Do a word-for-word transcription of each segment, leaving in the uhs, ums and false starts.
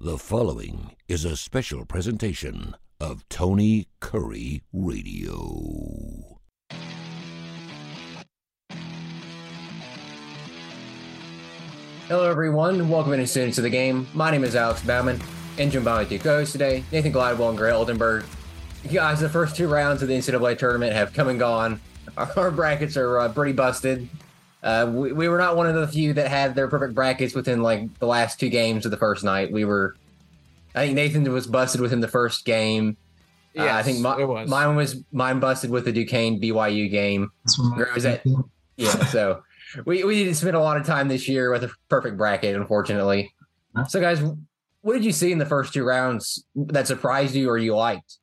The following is a special presentation of Tony Curry Radio. Hello, everyone. Welcome in, students to the game. My name is Alex Bauman, and joined by my two co-hosts today, Nathan Gladwell and Grant Oldenburg. Guys, the first two rounds of the N C double A tournament have come and gone. Our, our brackets are uh, pretty busted. Uh, we, we were not one of the few that had their perfect brackets within like the last two games of the first night. We were, I think Nathan was busted within the first game. Yes, uh, I think my, it was. mine was mine busted with the Duquesne B Y U game. Was that, yeah, so we, we didn't spend a lot of time this year with a perfect bracket, unfortunately. So, guys, what did you see in the first two rounds that surprised you or you liked?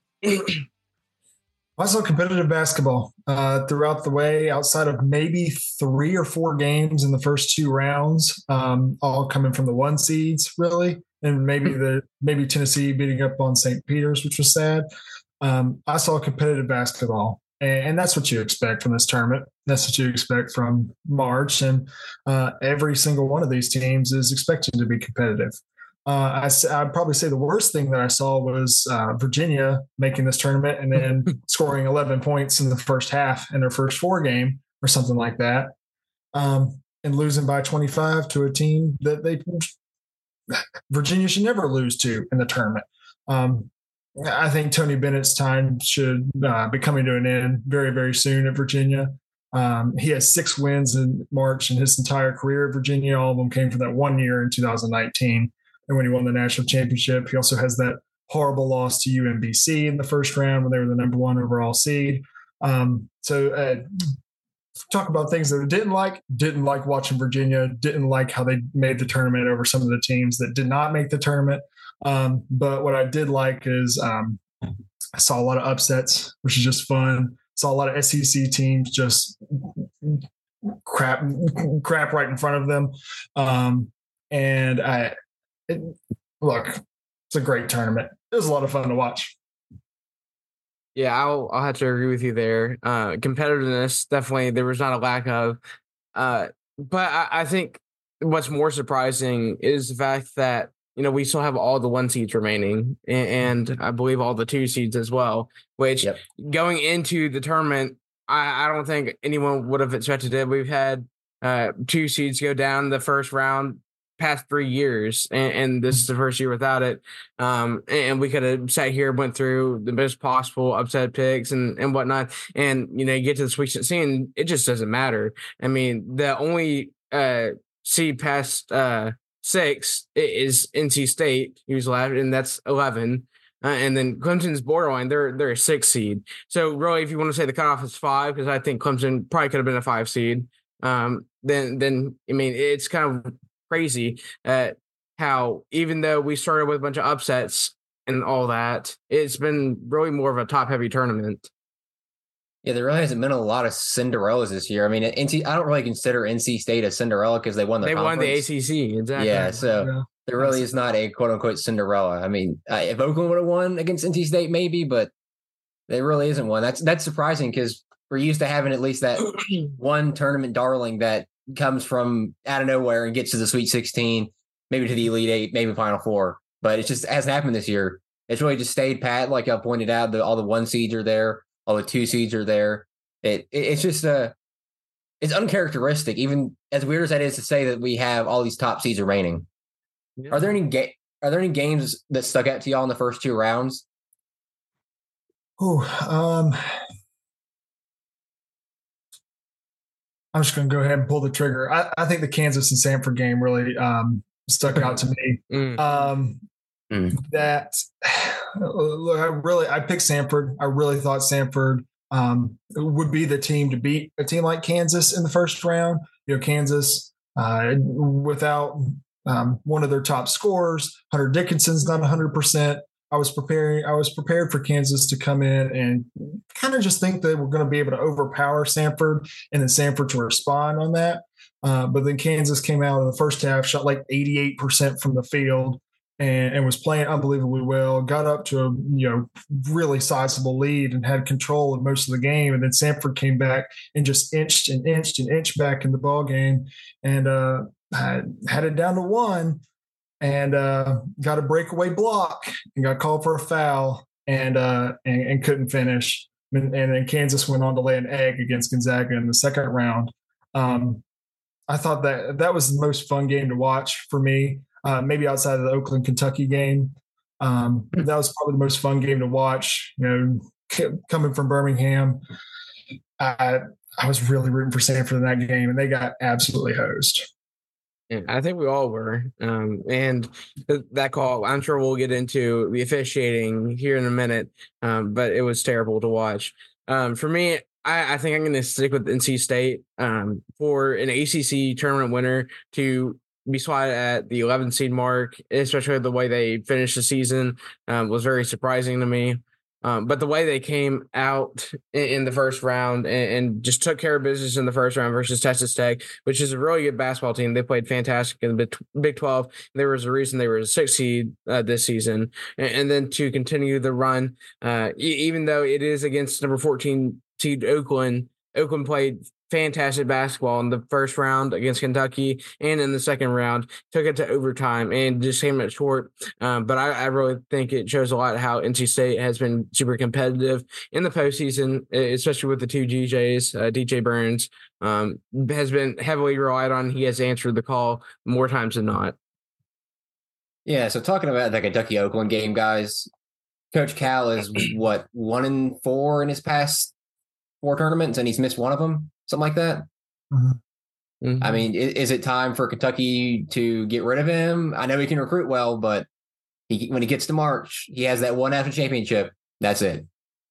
I saw competitive basketball uh, throughout the way, outside of maybe three or four games in the first two rounds, um, all coming from the one seeds, really, and maybe the maybe Tennessee beating up on Saint Peter's, which was sad. Um, I saw competitive basketball, and, and that's what you expect from this tournament. That's what you expect from March, and uh, every single one of these teams is expected to be competitive. Uh, I, I'd probably say the worst thing that I saw was uh, Virginia making this tournament and then scoring eleven points in the first half in their first four game or something like that, um, and losing by twenty-five to a team that they Virginia should never lose to in the tournament. Um, I think Tony Bennett's time should uh, be coming to an end very, very soon at Virginia. Um, he has six wins in March in his entire career at Virginia. All of them came from that one year in two thousand nineteen. And when he won the national championship, he also has that horrible loss to U M B C in the first round when they were the number one overall seed. Um, so uh, talk about things that I didn't like, didn't like watching Virginia, didn't like how they made the tournament over some of the teams that did not make the tournament. Um, but what I did like is um, I saw a lot of upsets, which is just fun. Saw a lot of S E C teams just crap, crap right in front of them. Um, and I, It, look, it's a great tournament. It was a lot of fun to watch. Yeah, I'll I'll have to agree with you there. Uh, competitiveness, definitely, there was not a lack of. Uh, but I, I think what's more surprising is the fact that, you know, we still have all the one seeds remaining, and, and I believe all the two seeds as well, which yep. Going into the tournament, I, I don't think anyone would have expected it. We've had uh, two seeds go down the first round past three years, and, and this is the first year without it. Um, and we could have sat here, went through the best possible upset picks and, and whatnot. And, you know, you get to the Sweet sixteen, it just doesn't matter. I mean, the only uh, seed past uh, six is N C State, who's left, and that's eleven. Uh, and then Clemson's borderline, they're they're a six seed. So really, if you want to say the cutoff is five, because I think Clemson probably could have been a five seed, um, then then I mean, it's kind of crazy at how, even though we started with a bunch of upsets and all that, it's been really more of a top heavy tournament. Yeah, there really hasn't been a lot of Cinderellas this year. I mean, N C, I don't really consider N C State a Cinderella because they won the they conference. won the A C C, exactly. Yeah, so yeah. There really is not a quote unquote Cinderella. I mean, uh, if Oakland would have won against N C State, maybe, but there really isn't one. That's that's surprising because we're used to having at least that one tournament darling that comes from out of nowhere and gets to the Sweet sixteen, maybe to the Elite Eight, maybe Final Four. But it just hasn't happened this year. It's really just stayed pat, like I pointed out. The, all the one seeds are there, all the two seeds are there. It, it it's just uh, it's uncharacteristic, even as weird as that is to say that we have all these top seeds remaining. Yeah. Are there any ga- Are there any games that stuck out to y'all in the first two rounds? Oh, um. I'm just going to go ahead and pull the trigger. I, I think the Kansas and Samford game really um, stuck out to me. Mm. Um, mm. That look, I really I picked Samford. I really thought Samford um, would be the team to beat a team like Kansas in the first round. You know, Kansas uh, without um, one of their top scorers, Hunter Dickinson's not one hundred percent. I was preparing. I was prepared for Kansas to come in and kind of just think that we're going to be able to overpower Samford, and then Samford to respond on that. Uh, but then Kansas came out in the first half, shot like eighty-eight percent from the field, and, and was playing unbelievably well. Got up to a you know really sizable lead and had control of most of the game. And then Samford came back and just inched and inched and inched back in the ball game, and uh, had, had it down to one. and uh, got a breakaway block and got called for a foul and uh, and, and couldn't finish. And, and then Kansas went on to lay an egg against Gonzaga in the second round. Um, I thought that that was the most fun game to watch for me, uh, maybe outside of the Oakland, Kentucky game. Um, that was probably the most fun game to watch. You know, c- coming from Birmingham, I, I was really rooting for Sanford in that game, and they got absolutely hosed. Yeah, I think we all were. Um, and th- that call, I'm sure we'll get into the officiating here in a minute, um, but it was terrible to watch. Um, for me, I, I think I'm going to stick with N C State um, for an A C C tournament winner to be slotted at the eleventh seed mark, especially the way they finished the season, um, was very surprising to me. Um, but the way they came out in, in the first round and, and just took care of business in the first round versus Texas Tech, which is a really good basketball team. They played fantastic in the Big twelve. There was a reason they were a sixth seed uh, this season. And, and then to continue the run, uh, e- even though it is against number fourteen seed Oakland, Oakland played fantastic basketball in the first round against Kentucky, and in the second round took it to overtime and just came up short. Um, but I, I really think it shows a lot how N C State has been super competitive in the postseason, especially with the two D Js. Uh, D J Burns um, has been heavily relied on. He has answered the call more times than not. Yeah, so talking about the Kentucky Oakland game, guys, Coach Cal is what, one in four in his past four tournaments, and he's missed one of them, something like that. Mm-hmm. Mm-hmm. I mean, is, is it time for Kentucky to get rid of him? I know he can recruit well, but he, when he gets to March, he has that one national championship. That's it.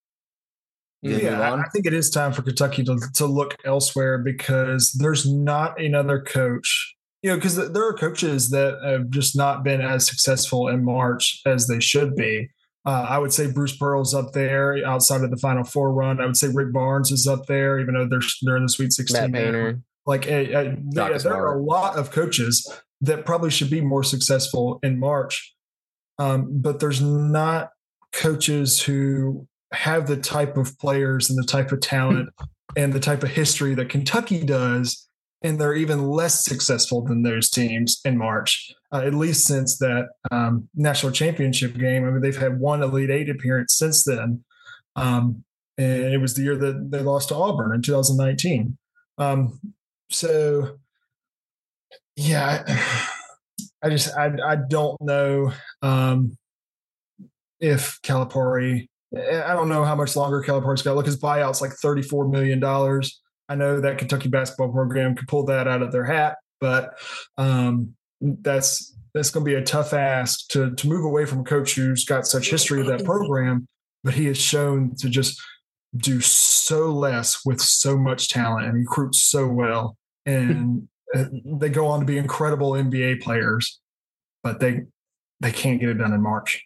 Yeah, I think it is time for Kentucky to, to look elsewhere because there's not another coach. You know, because there are coaches that have just not been as successful in March as they should be. Uh, I would say Bruce Pearl's up there outside of the Final Four run. I would say Rick Barnes is up there, even though they're they're in the Sweet sixteen. Matt Painter. Like, a, a, yeah, there are a lot of coaches that probably should be more successful in March, um, but there's not coaches who have the type of players and the type of talent and the type of history that Kentucky does, and they're even less successful than those teams in March. Uh, at least since that um, national championship game. I mean, they've had one Elite Eight appearance since then. Um, and it was the year that they lost to Auburn in two thousand nineteen. Um, so, yeah, I, I just, I, I don't know um, if Calipari, I don't know how much longer Calipari's got. Look, his buyout's like thirty-four million dollars. I know that Kentucky basketball program could pull that out of their hat, but um, that's that's going to be a tough ask to to move away from a coach who's got such history of that program, but he has shown to just do so less with so much talent and recruit so well, and they go on to be incredible N B A players, but they they can't get it done in March.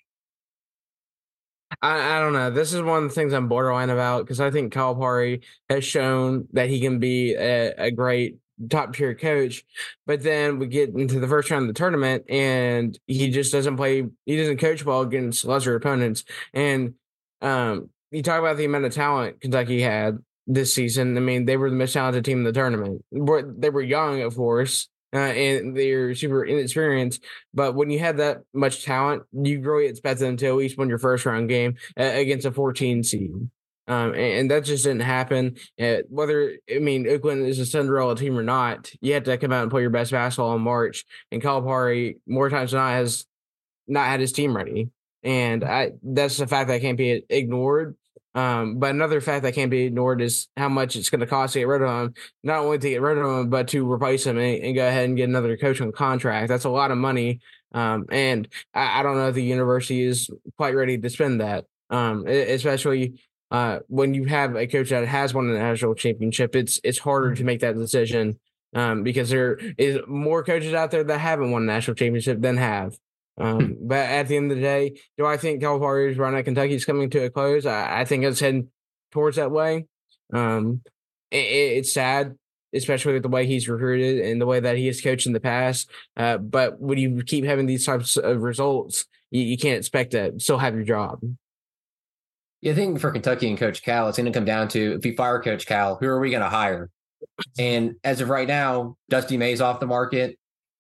I, I don't know. This is one of the things I'm borderline about because I think Calipari has shown that he can be a, a great top tier coach, but then we get into the first round of the tournament and he just doesn't play. He doesn't coach well against lesser opponents. And um, you talk about the amount of talent Kentucky had this season. I mean, they were the most talented team in the tournament. They were young, of course. Uh, and they're super inexperienced, but when you have that much talent, you really expect them to at least win your first round game uh, against a fourteen seed. Um, and, and that just didn't happen. Uh, whether, I mean, Oakland is a Cinderella team or not, you have to come out and play your best basketball in March. And Calipari, more times than not, has not had his team ready. And I, that's the fact that can't be ignored. Um, but another fact that can't be ignored is how much it's going to cost to get rid of him, not only to get rid of him, but to replace him and, and go ahead and get another coach on contract. That's a lot of money. Um, and I, I don't know if the university is quite ready to spend that, um, especially uh, when you have a coach that has won a national championship. It's it's harder to make that decision um, because there is more coaches out there that haven't won a national championship than have. Um, but at the end of the day, do I think Calipari's run at Kentucky is coming to a close? I, I think it's heading towards that way. Um, it, it's sad, especially with the way he's recruited and the way that he has coached in the past. Uh, but when you keep having these types of results, you, you can't expect to still have your job. Yeah, I think for Kentucky and Coach Cal, it's going to come down to if we fire Coach Cal, who are we going to hire? And as of right now, Dusty May's off the market.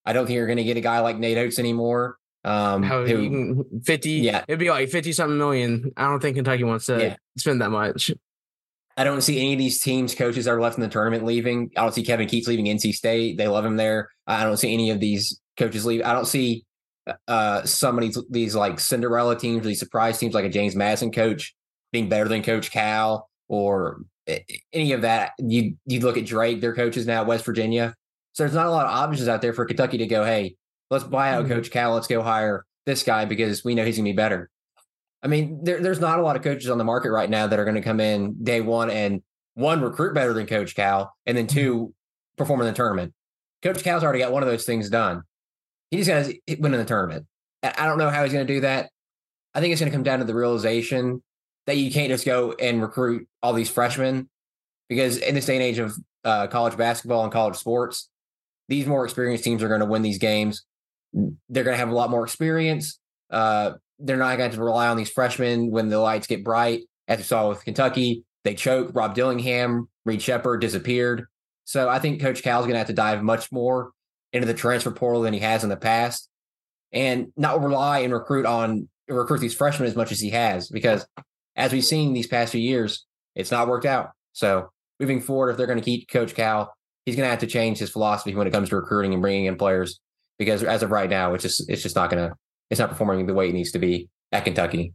I don't think you're going to get a guy like Nate Oates anymore. Um, How who, you can fifty? Yeah. It'd be like fifty something million. I don't think Kentucky wants to Yeah. spend that much. I don't see any of these teams coaches that are left in the tournament leaving. I don't see Kevin Keatts leaving N C State. They love him there. I don't see any of these coaches leave. I don't see uh, some of these, these like Cinderella teams, these surprise teams like a James Madison coach being better than Coach Cal or any of that. You you look at Drake, their coaches now at West Virginia. So there's not a lot of options out there for Kentucky to go, hey, let's buy out mm-hmm. Coach Cal. Let's go hire this guy because we know he's going to be better. I mean, there, there's not a lot of coaches on the market right now that are going to come in day one and one, recruit better than Coach Cal, and then two, perform in the tournament. Coach Cal's already got one of those things done. He just got to win in the tournament. I don't know how he's going to do that. I think it's going to come down to the realization that you can't just go and recruit all these freshmen because in this day and age of uh, college basketball and college sports, these more experienced teams are going to win these games. They're going to have a lot more experience. Uh, they're not going to rely on these freshmen when the lights get bright. As we saw with Kentucky, they choked. Rob Dillingham, Reed Sheppard disappeared. So I think Coach Cal's going to have to dive much more into the transfer portal than he has in the past and not rely and recruit on recruit these freshmen as much as he has, because as we've seen these past few years, it's not worked out. So moving forward, if they're going to keep Coach Cal, he's going to have to change his philosophy when it comes to recruiting and bringing in players, because as of right now, it's just it's just not going to it's not performing the way it needs to be at Kentucky.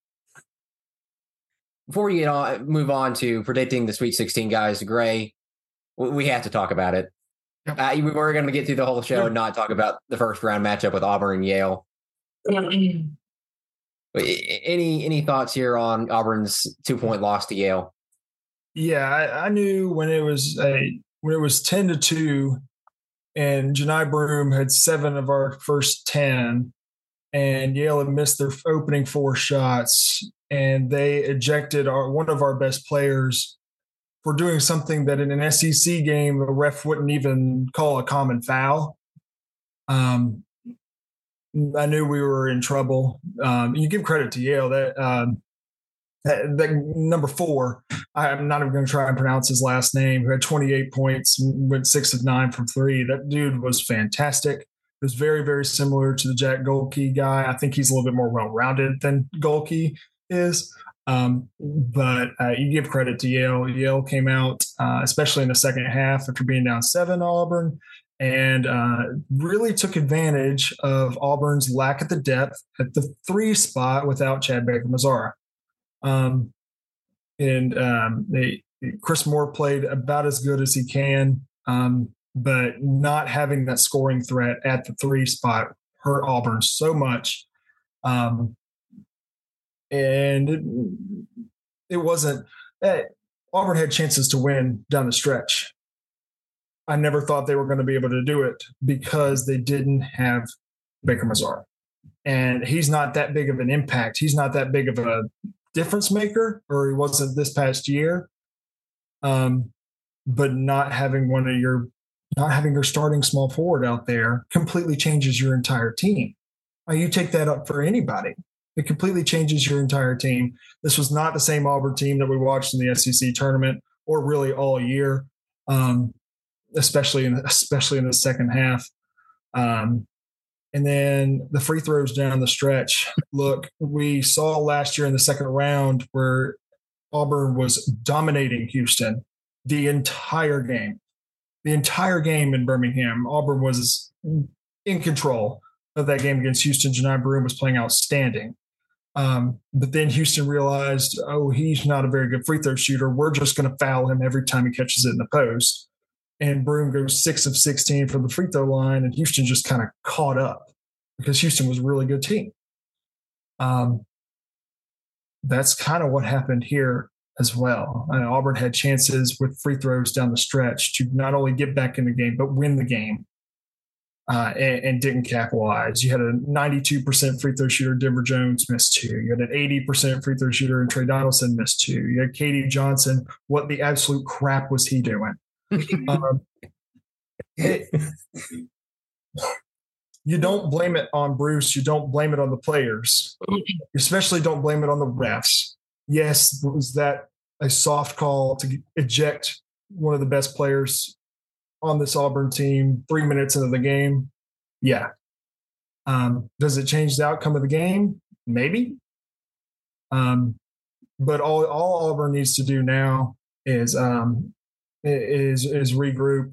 Before we get on, move on to predicting the Sweet sixteen, guys, Gray, we have to talk about it. Yep. Uh, we were going to get through the whole show yep. and not talk about the first round matchup with Auburn and Yale. Any any thoughts here on Auburn's two point loss to Yale? Yeah, I, I knew when it was a when it was ten to two, and Janai Broome had seven of our first ten, and Yale had missed their opening four shots, and they ejected our one of our best players for doing something that in an S E C game a ref wouldn't even call a common foul. Um, I knew we were in trouble. Um, you give credit to Yale that, um, that, that number four, I'm not even going to try and pronounce his last name, who had twenty-eight points, went six of nine from three. That dude was fantastic. It was very, very similar to the Jack Golke guy. I think he's a little bit more well-rounded than Golke is. Um, but uh, you give credit to Yale. Yale came out, uh, especially in the second half after being down seven to Auburn, and uh, really took advantage of Auburn's lack of the depth at the three spot without Chad Baker-Mazara. Um, and um, they, Chris Moore played about as good as he can, um, but not having that scoring threat at the three spot hurt Auburn so much. Um, and it, it wasn't eh, – Auburn had chances to win down the stretch. I never thought they were going to be able to do it because they didn't have Baker-Mazara. And he's not that big of an impact. He's not that big of a difference maker, or he wasn't this past year. Um, but not having one of your – not having your starting small forward out there completely changes your entire team. Now, you take that up for anybody. It completely changes your entire team. This was not the same Auburn team that we watched in the S E C tournament or really all year, um, especially in especially in the second half. Um, and then the free throws down the stretch. Look, we saw last year in the second round where Auburn was dominating Houston the entire game. The entire game in Birmingham, Auburn was in control of that game against Houston. Janai Broome was playing outstanding. Um, but then Houston realized, oh, he's not a very good free throw shooter. We're just going to foul him every time he catches it in the post. And Broome goes six of sixteen from the free throw line, and Houston just kind of caught up because Houston was a really good team. Um, that's kind of what happened here as well. Uh, Auburn had chances with free throws down the stretch to not only get back in the game, but win the game. Uh, and, and didn't capitalize. You had a ninety-two percent free throw shooter, Denver Jones, missed two. You had an eighty percent free throw shooter, and Trey Donaldson missed two. You had K D Johnson. What the absolute crap was he doing? um, it, you don't blame it on Bruce. You don't blame it on the players. You especially don't blame it on the refs. Yes, was that a soft call to eject one of the best players on this Auburn team three minutes into the game? Yeah. Um, does it change the outcome of the game? Maybe. Um, but all all Auburn needs to do now is um, is is regroup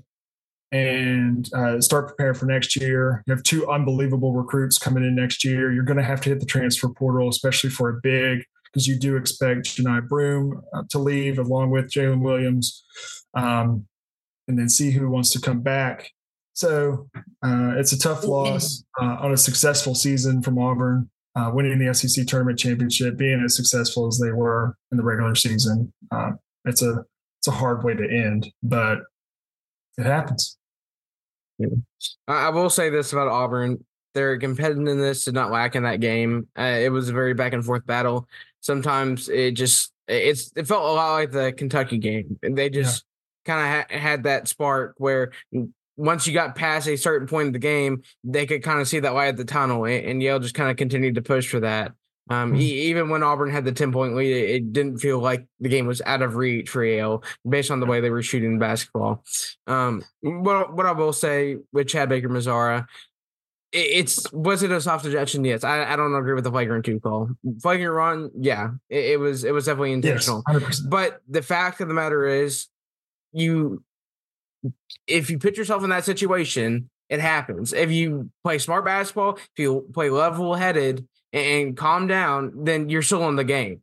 and uh, start preparing for next year. You have two unbelievable recruits coming in next year. You're going to have to hit the transfer portal, especially for a big, because you do expect Janai Broome uh, to leave along with Jalen Williams, um, and then see who wants to come back. So uh, it's a tough loss uh, on a successful season from Auburn, uh, winning the S E C tournament championship, being as successful as they were in the regular season. Uh, it's a it's a hard way to end, but it happens. Yeah. I will say this about Auburn. Their competitiveness did not lack in that game. Uh, it was a very back and forth battle. Sometimes it just it's it felt a lot like the Kentucky game. They just yeah. kind of ha- had that spark where once you got past a certain point of the game, they could kind of see that light at the tunnel, and, and Yale just kind of continued to push for that. Um, mm-hmm. e- even when Auburn had the ten-point lead, it, it didn't feel like the game was out of reach for Yale based on the way they were shooting basketball. Um, what, what I will say with Chad Baker-Mazara, it, it's was it a soft ejection? Yes. I, I don't agree with the flagrant two call. Flagrant run, yeah, it, it was it was definitely intentional. Yes, one hundred percent. But the fact of the matter is, you if you put yourself in that situation, it happens. If you play smart basketball, if you play level-headed and calm down, then you're still in the game.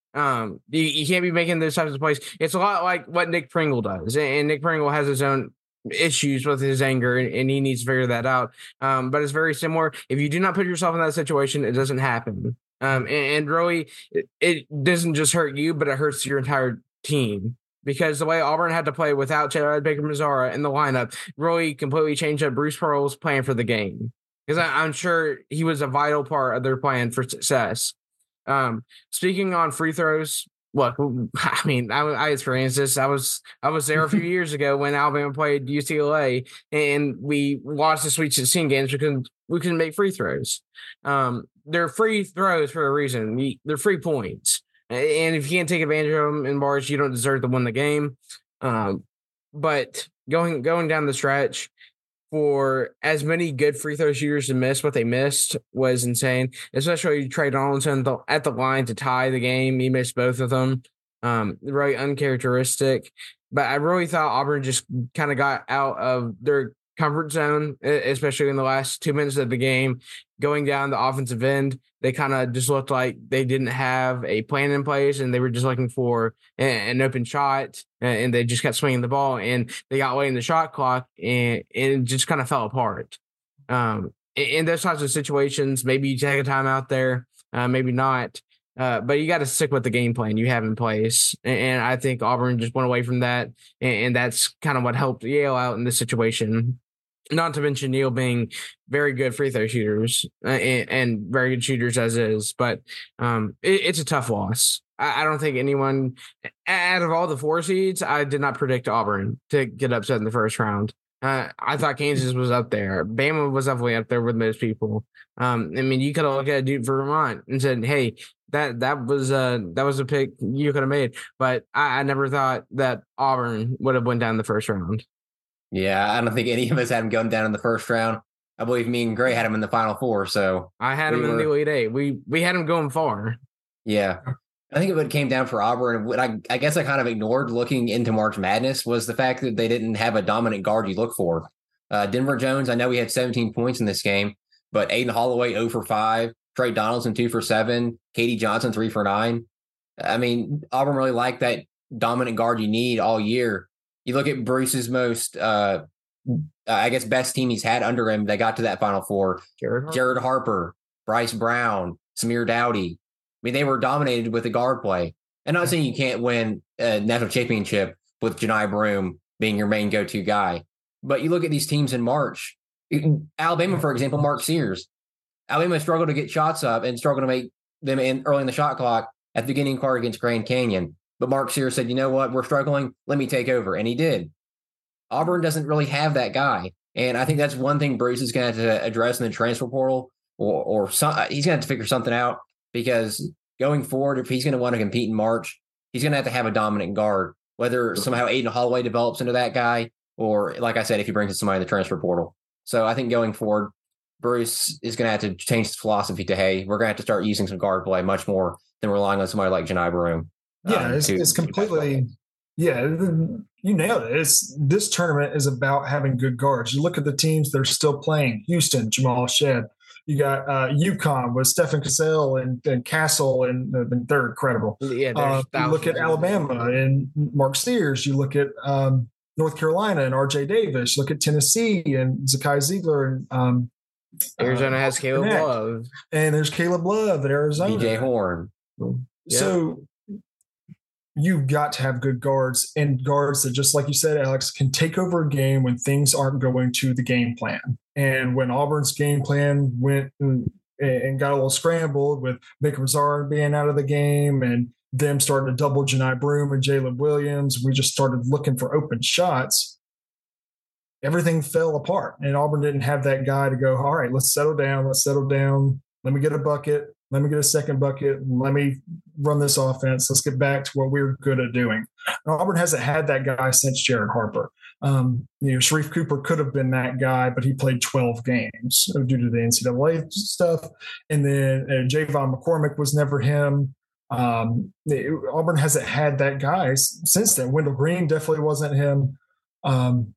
Um, you, you can't be making those types of plays. It's a lot like what Nick Pringle does, and Nick Pringle has his own issues with his anger, and he needs to figure that out. Um, but it's very similar. If you do not put yourself in that situation, it doesn't happen. Um, and, and really, it, it doesn't just hurt you, but it hurts your entire team. Because the way Auburn had to play without Chad Baker-Mazara in the lineup really completely changed up Bruce Pearl's plan for the game. Because I'm sure he was a vital part of their plan for success. Um, speaking on free throws, look, I mean, I, I experienced this. I was I was there a few years ago when Alabama played U C L A, and we watched the Sweet sixteen games because we couldn't make free throws. Um, they're free throws for a reason. We, they're free points. And if you can't take advantage of them in bars, you don't deserve to win the game. Um, but going going down the stretch, for as many good free throw shooters to miss what they missed was insane. Especially Trey Donaldson at the line to tie the game. He missed both of them. Um, really uncharacteristic. But I really thought Auburn just kind of got out of their comfort zone, especially in the last two minutes of the game. Going down the offensive end, they kind of just looked like they didn't have a plan in place, and they were just looking for an open shot, and they just kept swinging the ball, and they got late in the shot clock, and, and it just kind of fell apart. Um, in those types of situations, maybe you take a time out there, uh, maybe not, uh, but you got to stick with the game plan you have in place. And, and I think Auburn just went away from that, and, and that's kind of what helped Yale out in this situation. Not to mention Neal being very good free throw shooters uh, and, and very good shooters as is, but um, it, it's a tough loss. I, I don't think anyone, out of all the four seeds, I did not predict Auburn to get upset in the first round. Uh, I thought Kansas was up there. Bama was definitely up there with most people. Um, I mean, you could have looked at Duke Vermont and said, "Hey, that that was a that was a pick you could have made," but I, I never thought that Auburn would have went down the first round. Yeah, I don't think any of us had him going down in the first round. I believe me and Gray had him in the Final Four. So I had him we in were, the Elite Eight. We we had him going far. Yeah, I think it came down for Auburn. What I, I guess I kind of ignored looking into March Madness was the fact that they didn't have a dominant guard you look for. Uh, Denver Jones, I know he had seventeen points in this game, but Aiden Holloway zero for five, Trey Donaldson two for seven, Katie Johnson three for nine. I mean, Auburn really liked that dominant guard you need all year. You look at Bruce's most, uh, I guess, best team he's had under him. They got to that Final Four. Jared Harper, Jared Harper Bryce Brown, Samir Dowdy. I mean, they were dominated with the guard play. And I'm not saying you can't win a national championship with Janai Broome being your main go-to guy. But you look at these teams in March. Alabama, for example, Mark Sears. Alabama struggled to get shots up and struggled to make them in early in the shot clock at the beginning part against Grand Canyon. But Mark Sears said, you know what, we're struggling. Let me take over. And he did. Auburn doesn't really have that guy. And I think that's one thing Bruce is going to have to address in the transfer portal, or, or some, he's going to have to figure something out, because going forward, if he's going to want to compete in March, he's going to have to have a dominant guard, whether somehow Aiden Holloway develops into that guy, or, like I said, if he brings in somebody in the transfer portal. So I think going forward, Bruce is going to have to change his philosophy to, hey, we're going to have to start using some guard play much more than relying on somebody like Janai Broome. Yeah, um, it's, to, it's completely. Yeah, you nailed it. It's this tournament is about having good guards. You look at the teams that are still playing: Houston, Jamal Shed. You got uh, UConn with Stephen Cassell and, and Castle, and uh, they're incredible. Yeah, uh, you look at Alabama and Mark Sears. You look at um, North Carolina and R J Davis. You look at Tennessee and Zakai Ziegler and um, Arizona uh, has Caleb Connect. Love, and there's Caleb Love at Arizona. B J Horn. So you've got to have good guards, and guards that, just like you said, Alex, can take over a game when things aren't going to the game plan. And when Auburn's game plan went and, and got a little scrambled with Mick Mazzara being out of the game and them starting to double Janai Broome and Jalen Williams, we just started looking for open shots. Everything fell apart, and Auburn didn't have that guy to go, all right, let's settle down. Let's settle down. Let me get a bucket. Let me get a second bucket. Let me run this offense. Let's get back to what we're good at doing. And Auburn hasn't had that guy since Jared Harper. Um, you know, Sharif Cooper could have been that guy, but he played twelve games due to the N C double A stuff. And then uh, Javon McCormick was never him. Um, Auburn hasn't had that guy since then. Wendell Green definitely wasn't him. Um,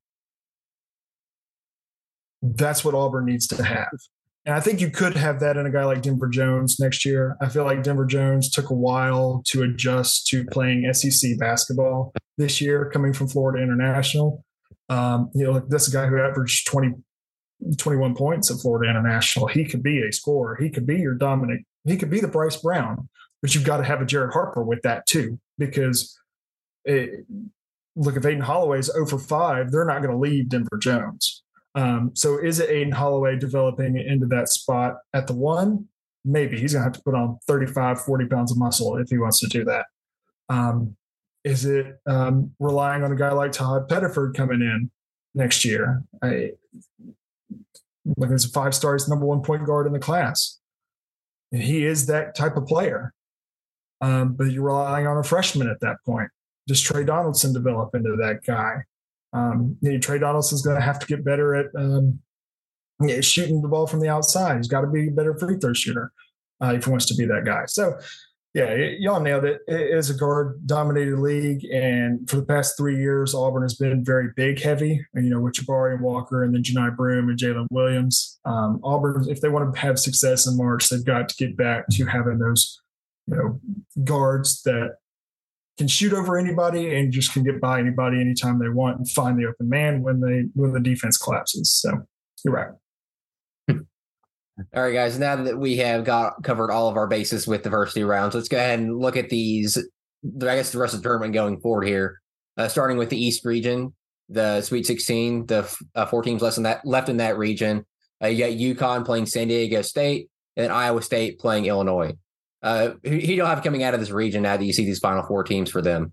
that's what Auburn needs to have. And I think you could have that in a guy like Denver Jones next year. I feel like Denver Jones took a while to adjust to playing S E C basketball this year, coming from Florida International. Um, you know, that's a guy who averaged twenty, twenty-one points at Florida International. He could be a scorer. He could be your Dominic. He could be the Bryce Brown. But you've got to have a Jared Harper with that too, because it, look, if Aiden Holloway's zero for five, they're not going to leave Denver Jones. Um, so is it Aiden Holloway developing into that spot at the one? Maybe. He's going to have to put on thirty-five, forty pounds of muscle if he wants to do that. Um, is it um, relying on a guy like Todd Pettiford coming in next year? I, like there's a five-star, he's number one point guard in the class. And he is that type of player. Um, but you're relying on a freshman at that point. Does Trey Donaldson develop into that guy? Um, you know, Trey Donaldson's going to have to get better at um, you know, shooting the ball from the outside. He's got to be a better free throw shooter uh, if he wants to be that guy. So, yeah, it, y'all nailed it. It is a guard-dominated league, and for the past three years, Auburn has been very big heavy. And, you know, with Jabari and Walker, and then Janai Broome and Jalen Williams. Um, Auburn, if they want to have success in March, they've got to get back to having those, you know, guards that can shoot over anybody and just can get by anybody anytime they want and find the open man when they when the defense collapses. So you're right. All right, guys. Now that we have got covered all of our bases with the first two rounds, let's go ahead and look at these. I guess the rest of the tournament going forward here, uh, starting with the East region, the Sweet sixteen, the uh, four teams less than that left in that region. Uh, you got UConn playing San Diego State and Iowa State playing Illinois. Uh, who, who do you have coming out of this region now that you see these final four teams for them?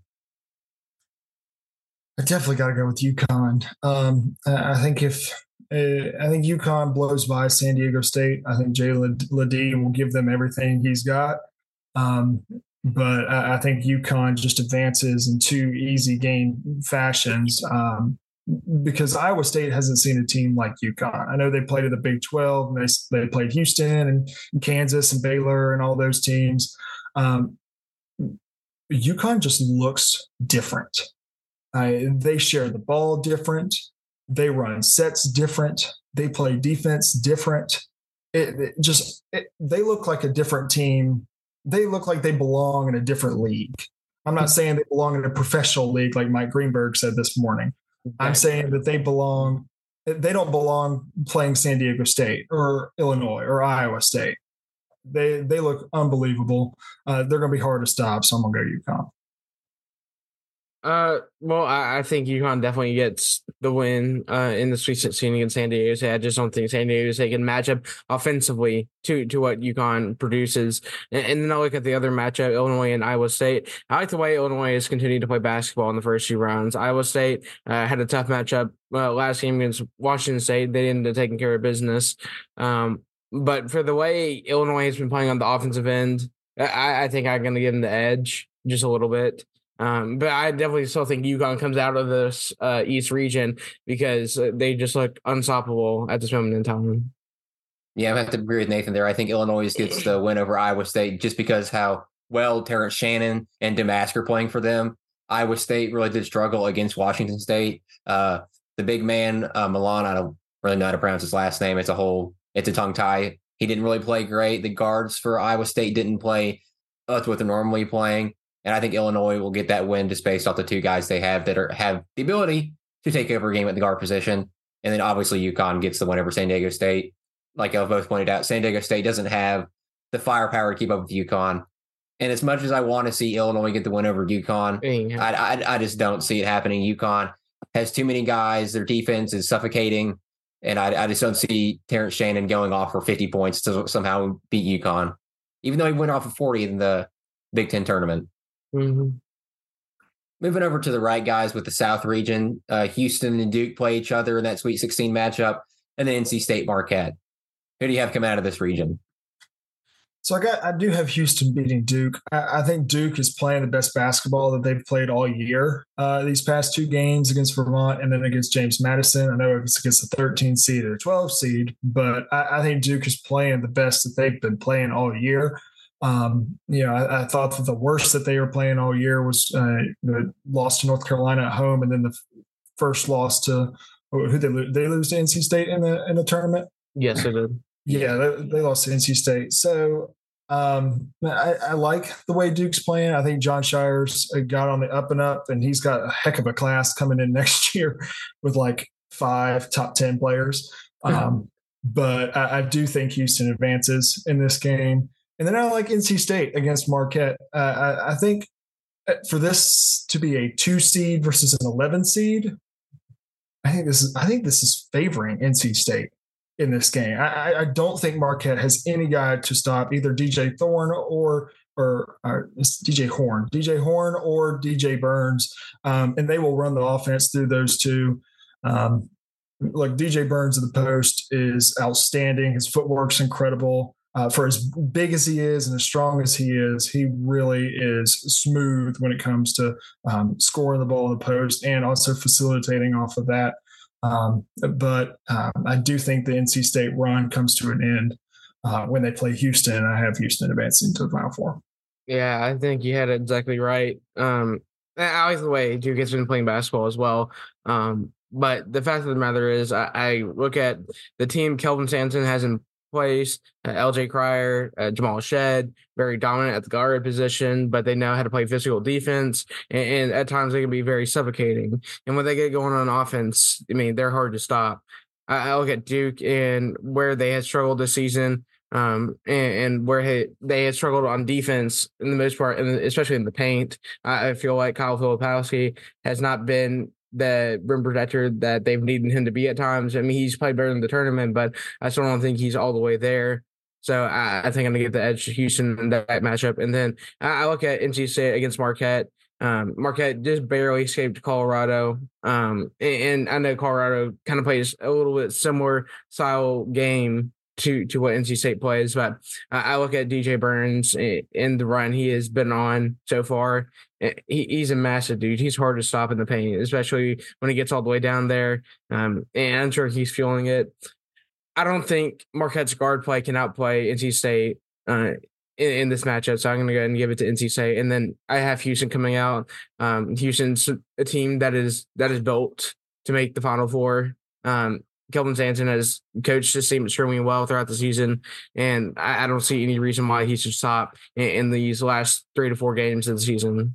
I definitely got to go with UConn. Um, I think if uh, I think UConn blows by San Diego State, I think Jay Ledee will give them everything he's got. Um, but I, I think UConn just advances in two easy game fashions. Um, because Iowa State hasn't seen a team like UConn. I know they played in the Big twelve, and they they played Houston and Kansas and Baylor and all those teams. Um, UConn just looks different. Uh, they share the ball different. They run sets different. They play defense different. It, it just it, they look like a different team. They look like they belong in a different league. I'm not saying they belong in a professional league like Mike Greenberg said this morning. I'm saying that they belong, they don't belong playing San Diego State or Illinois or Iowa State. They they look unbelievable. Uh, they're going to be hard to stop, so I'm going to go UConn. Uh, well, I, I think UConn definitely gets the win uh, in the Sweet sixteen against San Diego State. I just don't think San Diego State can match up offensively to, to what UConn produces. And, and then I'll look at the other matchup, Illinois and Iowa State. I like the way Illinois has continued to play basketball in the first few rounds. Iowa State uh, had a tough matchup uh, last game against Washington State. They ended up taking care of business. Um, but for the way Illinois has been playing on the offensive end, I, I think I'm going to give them the edge just a little bit. Um, but I definitely still think UConn comes out of this uh, East region because they just look unstoppable at this moment in time. Yeah, I have to agree with Nathan there. I think Illinois gets the win over Iowa State just because how well Terrence Shannon and Damask are playing for them. Iowa State really did struggle against Washington State. Uh, the big man, uh, Milan, I don't really know how to pronounce his last name. It's a whole, it's a tongue tie. He didn't really play great. The guards for Iowa State didn't play that's what they're normally playing. And I think Illinois will get that win just based off the two guys they have that are have the ability to take over a game at the guard position. And then obviously UConn gets the win over San Diego State. Like I both pointed out, San Diego State doesn't have the firepower to keep up with UConn. And as much as I want to see Illinois get the win over UConn, I, I, I just don't see it happening. UConn has too many guys. Their defense is suffocating. And I, I just don't see Terrence Shannon going off for fifty points to somehow beat UConn, even though he went off of forty in the Big Ten tournament. Mm-hmm. Moving over to the right, guys, with the South region, uh, Houston and Duke play each other in that Sweet sixteen matchup, and then N C State Marquette. Who do you have come out of this region? So I got, I do have Houston beating Duke. I, I think Duke is playing the best basketball that they've played all year. Uh, these past two games against Vermont and then against James Madison. I know it's against a thirteen seed or a twelve seed, but I, I think Duke is playing the best that they've been playing all year. Um, you know, I, I thought that the worst that they were playing all year was uh, the loss to North Carolina at home, and then the first loss to who they lose, they lose to N C State in the in the tournament. Yes, they did. Yeah, they, they lost to N C State. So um, I, I like the way Duke's playing. I think John Shire's got on the up and up, and he's got a heck of a class coming in next year with like five top ten players. Um, but I, I do think Houston advances in this game. And then I like N C State against Marquette. Uh, I, I think for this to be a two seed versus an eleven seed, I think this is I think this is favoring N C State in this game. I, I don't think Marquette has any guy to stop either D J Thorne or or, or D J Horn, D J Horn or D J Burns, um, and they will run the offense through those two. Um, like D J Burns at the post is outstanding. His footwork's incredible. Uh, for as big as he is and as strong as he is, he really is smooth when it comes to um, scoring the ball in the post and also facilitating off of that. Um, but um, I do think the N C State run comes to an end uh, when they play Houston, and I have Houston advancing to the Final Four. Yeah, I think you had it exactly right. Um, either way, Duke has been playing basketball as well. Um, but the fact of the matter is, I, I look at the team Kelvin Sampson has in place, uh, L J Cryer, uh, Jamal Shed, very dominant at the guard position, but they know how to play physical defense, and, and at times they can be very suffocating. And when they get going on offense, I mean, they're hard to stop. I, I look at Duke and where they had struggled this season, um, and, and where he, they had struggled on defense in the most part, and especially in the paint. I, I feel like Kyle Filipowski has not been the rim protector that they've needed him to be at times. I mean, he's played better in the tournament, but I still don't think he's all the way there. So I, I think I'm going to get the edge to Houston in that, that matchup. And then I, I look at N C State against Marquette. Um, Marquette just barely escaped Colorado. Um, and, and I know Colorado kind of plays a little bit similar style game to to what N C State plays, but I, I look at D J Burns in the run he has been on so far. He, he's a massive dude. He's hard to stop in the paint, especially when he gets all the way down there. Um, and I'm sure he's feeling it. I don't think Marquette's guard play can outplay N C State uh, in, in this matchup, so I'm going to go ahead and give it to N C State. And then I have Houston coming out. Um, Houston's a team that is that is built to make the Final Four. Um, Kelvin Sampson has coached this team extremely well throughout the season, and I, I don't see any reason why he should stop in, in these last three to four games of the season.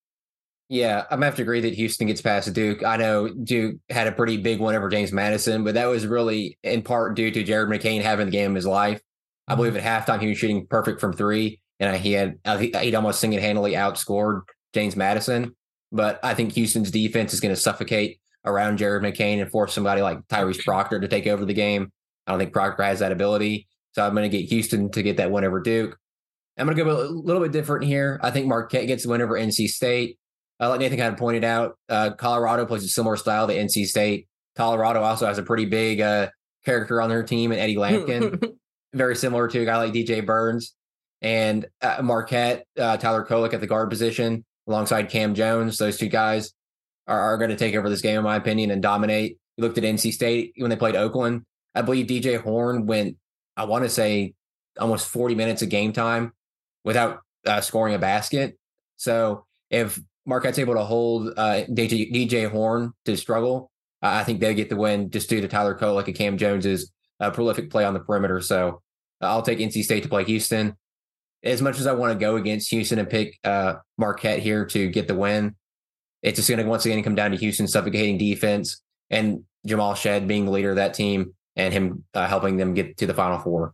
Yeah, I'm going to have to agree that Houston gets past Duke. I know Duke had a pretty big one over James Madison, but that was really in part due to Jared McCain having the game of his life. I believe at halftime he was shooting perfect from three, and he had he'd almost single-handedly outscored James Madison. But I think Houston's defense is going to suffocate around Jared McCain and force somebody like Tyrese Proctor to take over the game. I don't think Proctor has that ability. So I'm going to get Houston to get that win over Duke. I'm going to go a little bit different here. I think Marquette gets the win over N C State. Uh, like Nathan kind of pointed out, uh, Colorado plays a similar style to N C State. Colorado also has a pretty big uh, character on their team, and Eddie Lampkin, very similar to a guy like D J Burns. And uh, Marquette, uh, Tyler Kolek at the guard position alongside Cam Jones. Those two guys are, are going to take over this game, in my opinion, and dominate. You looked at N C State when they played Oakland. I believe D J Horn went I want to say, almost forty minutes of game time without uh, scoring a basket. So if Marquette's able to hold uh, D J, D J Horn to struggle, uh, I think they get the win just due to Tyler Kolek and Cam Jones's uh, prolific play on the perimeter. So uh, I'll take N C State to play Houston. As much as I want to go against Houston and pick uh, Marquette here to get the win, it's just going to once again come down to Houston suffocating defense and Jamal Shead being the leader of that team and him uh, helping them get to the Final Four.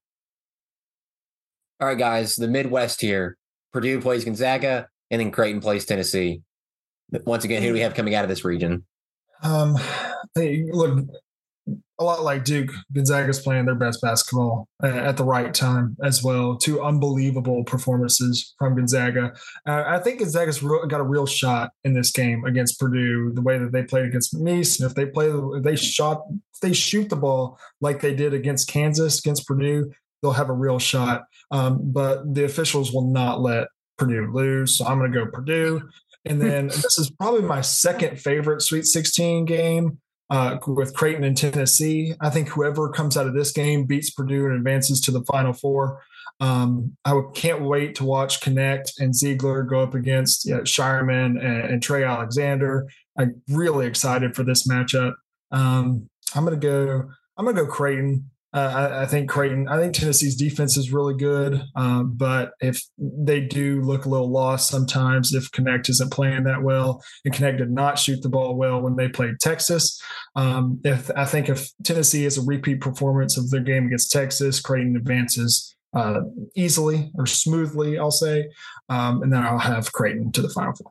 All right, guys, the Midwest here. Purdue plays Gonzaga, and then Creighton plays Tennessee. Once again, who do we have coming out of this region? Um, hey, look, a lot like Duke, Gonzaga's playing their best basketball at the right time as well. Two unbelievable performances from Gonzaga. Uh, I think Gonzaga's real, got a real shot in this game against Purdue. The way that they played against McNeese, and if they play, if they shot, if they shoot the ball like they did against Kansas, against Purdue, they'll have a real shot. Um, but the officials will not let Purdue lose, so I'm going to go Purdue. And then this is probably my second favorite Sweet sixteen game. Uh, with Creighton and Tennessee. I think whoever comes out of this game beats Purdue and advances to the Final Four. Um, I can't wait to watch Connect and Ziegler go up against you know, Shireman and, and Trey Alexander. I'm really excited for this matchup. Um, I'm going to go. I'm going to go Creighton. Uh, I, I think Creighton. I think Tennessee's defense is really good, um, but if they do look a little lost sometimes, if Connect isn't playing that well, and Connect did not shoot the ball well when they played Texas, um, if I think if Tennessee is a repeat performance of their game against Texas, Creighton advances uh, easily or smoothly, I'll say, um, and then I'll have Creighton to the Final Four.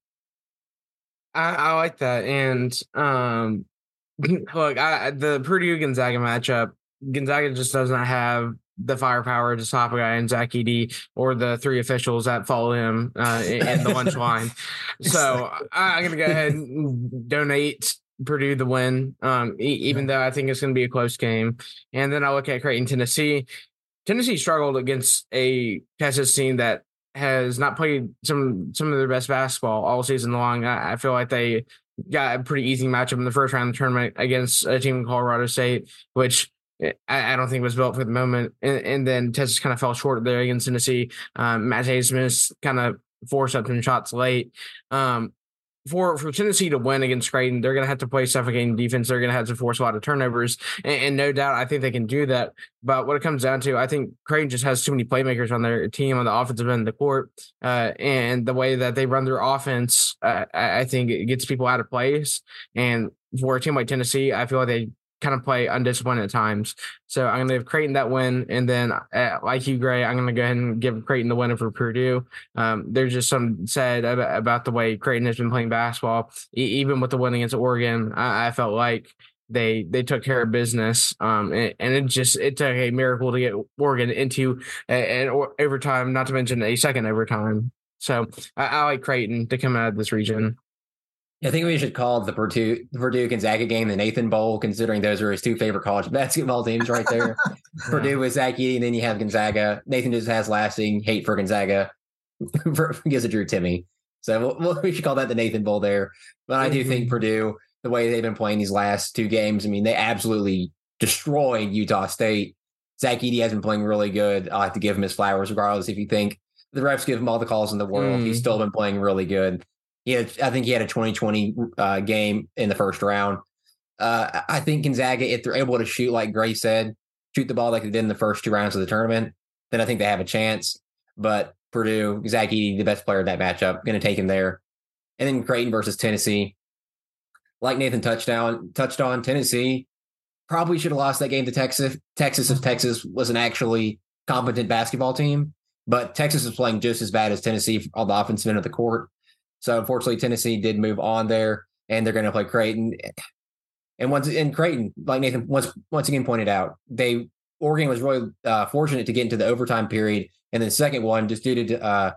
I, I like that, and um, look, I, the Purdue Gonzaga matchup. Gonzaga just does not have the firepower to stop a guy in Zach Edey or the three officials that follow him uh, in, in the lunch line. So I, I'm going to go ahead and donate Purdue the win, um, e- even though I think it's going to be a close game. And then I look at Creighton, Tennessee. Tennessee struggled against a Texas team that has not played some some of their best basketball all season long. I, I feel like they got a pretty easy matchup in the first round of the tournament against a team in Colorado State, which I don't think it was built for the moment. And, and then Texas kind of fell short there against Tennessee. Um, Matt Haysmith kind of forced up some shots late. Um, for, for Tennessee to win against Creighton, they're going to have to play suffocating defense. They're going to have to force a lot of turnovers. And, and no doubt, I think they can do that. But what it comes down to, I think Creighton just has too many playmakers on their team on the offensive end of the court. Uh, and the way that they run their offense, uh, I think it gets people out of place. And for a team like Tennessee, I feel like they kind of play undisciplined at times. So I'm going to give Creighton that win. And then uh, like you, Gray, I'm going to go ahead and give Creighton the win for Purdue. Um, there's just some said about, about the way Creighton has been playing basketball. E- even with the win against Oregon, I, I felt like they they took care of business. Um, and, and it just, it took a miracle to get Oregon into an overtime, not to mention a second overtime. So I, I like Creighton to come out of this region. I think we should call the Purdue the Purdue Gonzaga game the Nathan Bowl, considering those are his two favorite college basketball teams right there. Yeah. Purdue with Zach Edey, and then you have Gonzaga. Nathan just has lasting hate for Gonzaga because of Drew Timme. So we'll, we should call that the Nathan Bowl there. But I do mm-hmm. think Purdue, the way they've been playing these last two games, I mean, they absolutely destroyed Utah State. Zach Edey has been playing really good. I have to give him his flowers, regardless if you think the refs give him all the calls in the world. Mm. He's still been playing really good. He had, I think he had a twenty twenty uh, game in the first round. Uh, I think Gonzaga, if they're able to shoot, like Gray said, shoot the ball like they did in the first two rounds of the tournament, then I think they have a chance. But Purdue, Zach Edey, the best player in that matchup, going to take him there. And then Creighton versus Tennessee. Like Nathan touched on, touched on, Tennessee probably should have lost that game to Texas. Texas, if Texas was an actually competent basketball team. But Texas is playing just as bad as Tennessee on the offensive end of the court. So unfortunately, Tennessee did move on there, and they're going to play Creighton. And once in Creighton, like Nathan once once again pointed out, they Oregon was really uh, fortunate to get into the overtime period, and then the second one just due to uh,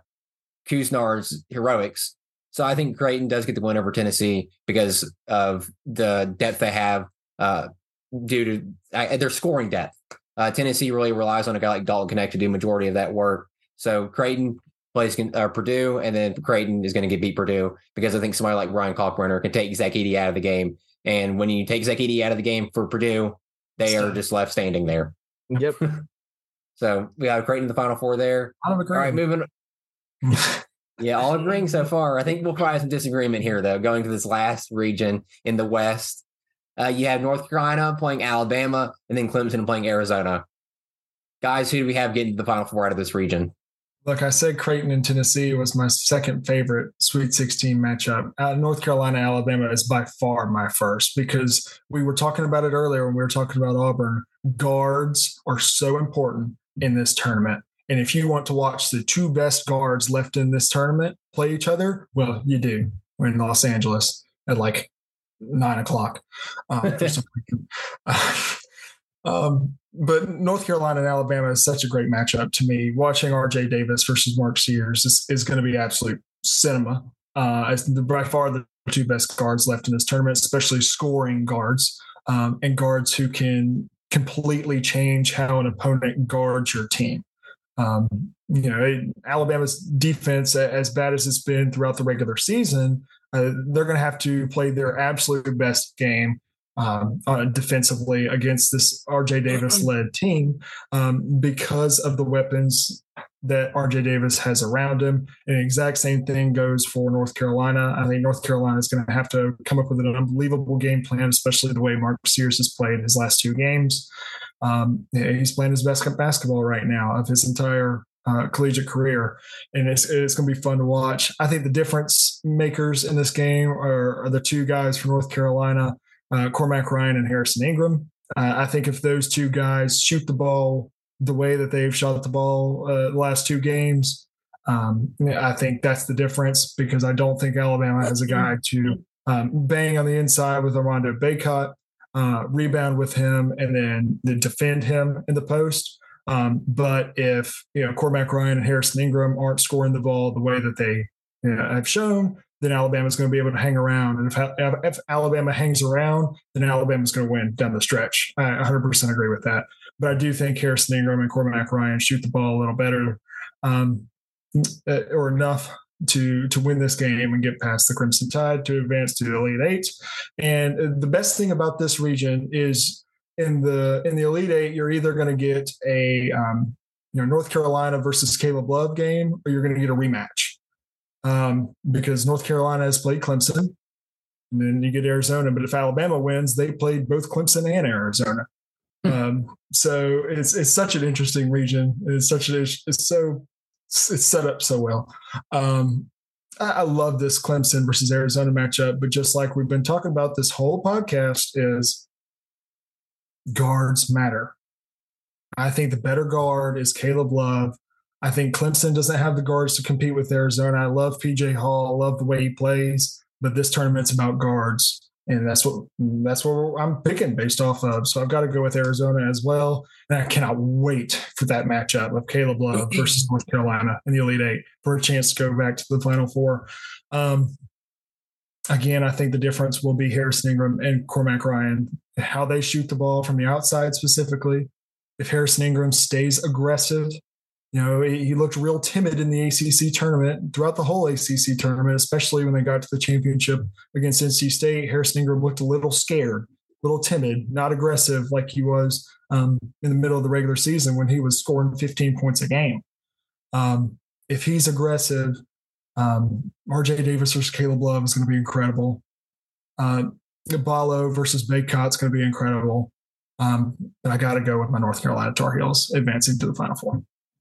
Kuznar's heroics. So I think Creighton does get the win over Tennessee because of the depth they have uh, due to uh, their scoring depth. Uh, Tennessee really relies on a guy like Dalton Knecht to do majority of that work. So Creighton plays uh, Purdue, and then Creighton is going to get beat Purdue because I think somebody like Ryan Kalkbrenner can take Zach Edey out of the game. And when you take Zach Edey out of the game for Purdue, they are just left standing there. Yep. So we have Creighton in the Final Four there. I don't agree. All right, moving. Yeah, all agreeing so far. I think we'll probably have some disagreement here, though, going to this last region in the West. Uh, you have North Carolina playing Alabama, and then Clemson playing Arizona. Guys, who do we have getting to the Final Four out of this region? Look, I said Creighton and Tennessee was my second favorite Sweet sixteen matchup. Uh, North Carolina, Alabama is by far my first because we were talking about it earlier when we were talking about Auburn. Guards are so important in this tournament. And if you want to watch the two best guards left in this tournament play each other, well, you do. We're in Los Angeles at like nine o'clock. Um, for some reason. um, but North Carolina and Alabama is such a great matchup to me. Watching R J Davis versus Mark Sears is, is going to be absolute cinema. Uh, as the, by far the two best guards left in this tournament, especially scoring guards um, and guards who can completely change how an opponent guards your team. Um, you know, Alabama's defense, as bad as it's been throughout the regular season, uh, they're going to have to play their absolute best game um, uh, defensively against this R J Davis-led team um, because of the weapons that R J Davis has around him. And the exact same thing goes for North Carolina. I think North Carolina is going to have to come up with an unbelievable game plan, especially the way Mark Sears has played his last two games. Um, he's playing his best basketball right now of his entire uh, collegiate career, and it's it's going to be fun to watch. I think the difference makers in this game are, are the two guys from North Carolina, uh, Cormac Ryan and Harrison Ingram. Uh, I think if those two guys shoot the ball the way that they've shot the ball uh, the last two games, um, I think that's the difference because I don't think Alabama has a guy to um, bang on the inside with Armando Bacot. Uh, rebound with him and then, then defend him in the post. Um, but if you know Cormac Ryan and Harrison Ingram aren't scoring the ball the way that they you know, have shown, then Alabama's going to be able to hang around. And if, if Alabama hangs around, then Alabama's going to win down the stretch. I one hundred percent agree with that. But I do think Harrison Ingram and Cormac Ryan shoot the ball a little better um, or enough to to win this game and get past the Crimson Tide to advance to the Elite Eight. And the best thing about this region is in the in the Elite Eight, you're either going to get a um, you know North Carolina versus Caleb Love game, or you're going to get a rematch um, because North Carolina has played Clemson, and then you get Arizona. But if Alabama wins, they played both Clemson and Arizona. um, so it's it's such an interesting region. It's such a it's so. It's set up so well. Um, I, I love this Clemson versus Arizona matchup, but just like we've been talking about this whole podcast is guards matter. I think the better guard is Caleb Love. I think Clemson doesn't have the guards to compete with Arizona. I love P J Hall. I love the way he plays, but this tournament's about guards. And that's what that's what I'm picking based off of. So I've got to go with Arizona as well. And I cannot wait for that matchup of Caleb Love versus North Carolina in the Elite Eight for a chance to go back to the Final Four. Um, again, I think the difference will be Harrison Ingram and Cormac Ryan, how they shoot the ball from the outside specifically. If Harrison Ingram stays aggressive, you know, he looked real timid in the A C C tournament, throughout the whole A C C tournament, especially when they got to the championship against N C State. Harrison Ingram looked a little scared, a little timid, not aggressive like he was um, in the middle of the regular season when he was scoring fifteen points a game. Um, if he's aggressive, um, R J Davis versus Caleb Love is going to be incredible. Uh, Ballo versus Bacot is going to be incredible. Um, but I got to go with my North Carolina Tar Heels advancing to the Final Four.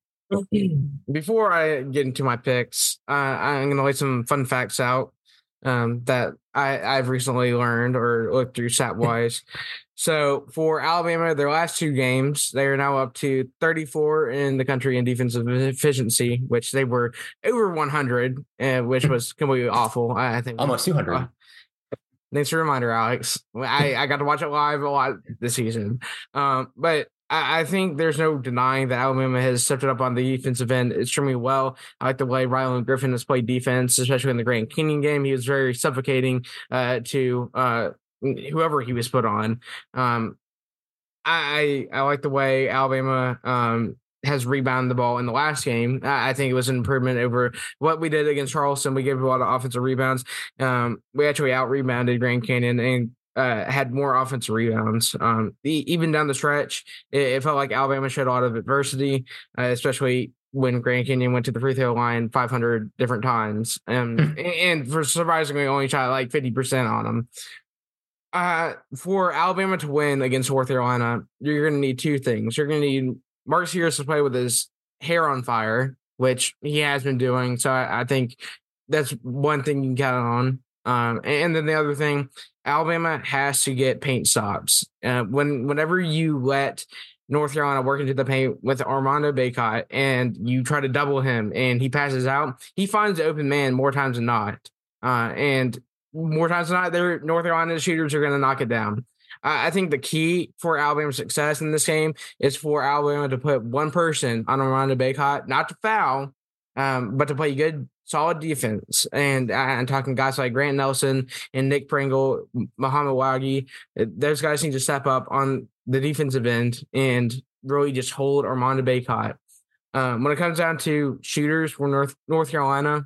Before I get into my picks, uh, I'm going to lay some fun facts out um, that I, I've recently learned or looked through stat-wise. So for Alabama, their last two games, they are now up to thirty-four in the country in defensive efficiency, which they were over one hundred, uh, which was completely awful. I, I think almost two hundred. Uh, thanks for the reminder, Alex. I, I got to watch it live a lot this season. Um, but I think there's no denying that Alabama has stepped it up on the defensive end extremely well. I like the way Rylan Griffin has played defense, especially in the Grand Canyon game. He was very suffocating uh, to uh, whoever he was put on. Um, I I like the way Alabama um, has rebounded the ball in the last game. I think it was an improvement over what we did against Charleston. We gave a lot of offensive rebounds. Um, we actually out-rebounded Grand Canyon, and uh, had more offensive rebounds. Um, e- even down the stretch, it, it felt like Alabama showed a lot of adversity, uh, especially when Grand Canyon went to the free throw line five hundred different times. Um, and, and for surprisingly only shot like fifty percent on them. Uh, for Alabama to win against North Carolina, you're going to need two things. You're going to need Mark Sears to play with his hair on fire, which he has been doing. So I, I think that's one thing you can count on. Um, and then the other thing, Alabama has to get paint stops. Uh, when whenever you let North Carolina work into the paint with Armando Bacot and you try to double him and he passes out, he finds the open man more times than not. Uh, and more times than not, their North Carolina shooters are going to knock it down. I think the key for Alabama's success in this game is for Alabama to put one person on Armando Bacot, not to foul, um, but to play good, solid defense. And I'm talking guys like Grant Nelson and Nick Pringle, Muhammad Wagi. Those guys need to step up on the defensive end and really just hold Armando Bacot. Um, when it comes down to shooters for North North Carolina,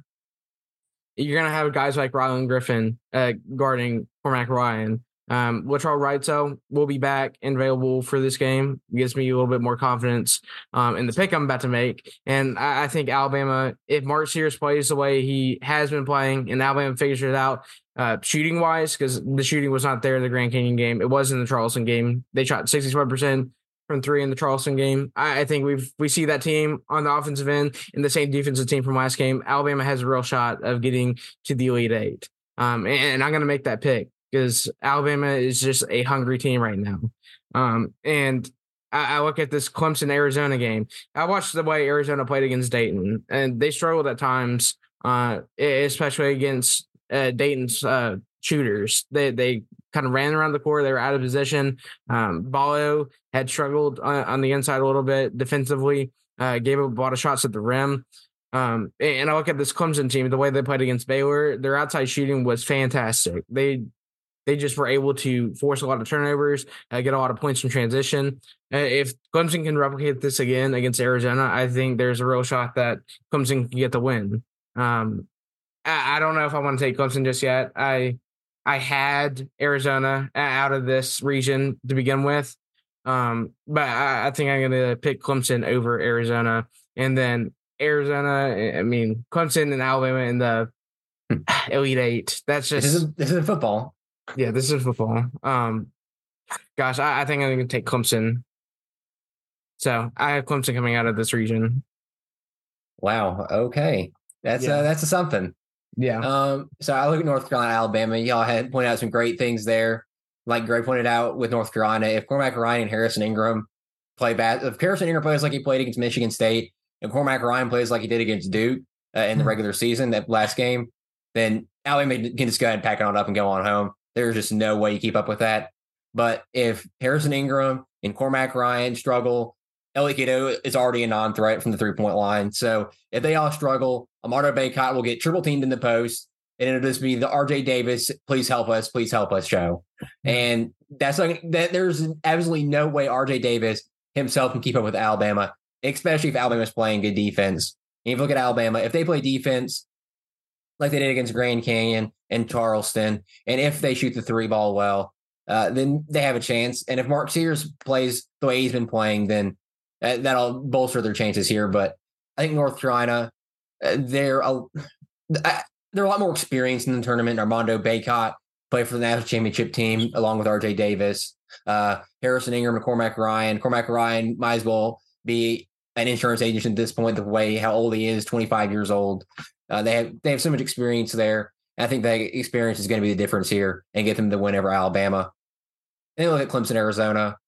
you're going to have guys like Rylan Griffin uh, guarding Cormac Ryan. Um, Latrell Wrightso will be back and available for this game. It gives me a little bit more confidence um, in the pick I'm about to make. And I, I think Alabama, if Mark Sears plays the way he has been playing and Alabama figures it out uh, shooting-wise, because the shooting was not there in the Grand Canyon game. It was in the Charleston game. They shot sixty-seven percent from three in the Charleston game. I, I think we we see that team on the offensive end and the same defensive team from last game. Alabama has a real shot of getting to the Elite Eight. Um, and, and I'm going to make that pick, because Alabama is just a hungry team right now. Um, and I, I look at this Clemson-Arizona game. I watched the way Arizona played against Dayton, and they struggled at times, uh, especially against uh, Dayton's uh, shooters. They they kind of ran around the court. They were out of position. Um, Ballo had struggled on, on the inside a little bit defensively, uh, gave up a lot of shots at the rim. Um, and I look at this Clemson team, the way they played against Baylor, their outside shooting was fantastic. They They just were able to force a lot of turnovers, uh, get a lot of points from transition. Uh, if Clemson can replicate this again against Arizona, I think there's a real shot that Clemson can get the win. Um, I, I don't know if I want to take Clemson just yet. I I had Arizona out of this region to begin with, um, but I, I think I'm going to pick Clemson over Arizona. And then Arizona, I mean, Clemson and Alabama in the Elite Eight. That's just this is this is football. Yeah, this is football. Um, gosh, I, I think I'm going to take Clemson. So I have Clemson coming out of this region. Wow. Okay, that's Yeah. uh, that's a something. Yeah. Um, so I look at North Carolina, Alabama. Y'all had pointed out some great things there. Like Greg pointed out with North Carolina, if Cormac Ryan and Harrison Ingram play bad, if Harrison Ingram plays like he played against Michigan State, and Cormac Ryan plays like he did against Duke uh, in the regular season, that last game, then Alabama can just go ahead and pack it on up and go on home. There's just no way you keep up with that. But if Harrison Ingram and Cormac Ryan struggle, Elliot Cadeau is already a non-threat from the three-point line. So if they all struggle, Armando Bacot will get triple teamed in the post, and it'll just be the R J Davis, please help us, please help us show. And that's like that. There's absolutely no way R J Davis himself can keep up with Alabama, especially if Alabama's playing good defense. And if you look at Alabama, if they play defense like they did against Grand Canyon and Charleston, and if they shoot the three ball well, uh, then they have a chance. And if Mark Sears plays the way he's been playing, then uh, that'll bolster their chances here. But I think North Carolina, uh, they're a, they're a lot more experienced in the tournament. Armando Bacot played for the national championship team along with R J Davis, uh, Harrison Ingram, and Cormac Ryan. Cormac Ryan might as well be an insurance agent at this point, the way how old he is, twenty-five years old. Uh, they have they have so much experience there. I think that experience is going to be the difference here and get them the win over Alabama. And then look at Clemson, Arizona.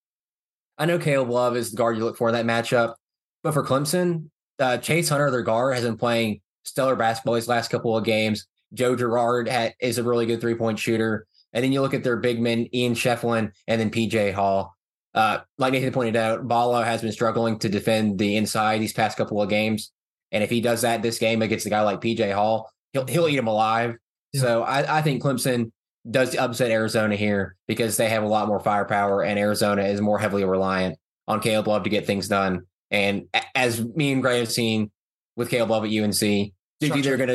I know Caleb Love is the guard you look for in that matchup, but for Clemson, uh, Chase Hunter, their guard, has been playing stellar basketball these last couple of games. Joe Girard ha- is a really good three-point shooter. And then you look at their big men, Ian Shefflin, and then P J Hall. Uh, like Nathan pointed out, Ballo has been struggling to defend the inside these past couple of games. And if he does that this game against a guy like P J Hall, he'll he'll eat him alive. Yeah. So I, I think Clemson does upset Arizona here because they have a lot more firepower, and Arizona is more heavily reliant on Caleb Love to get things done. And as me and Gray have seen with Caleb Love at U N C, they're either going to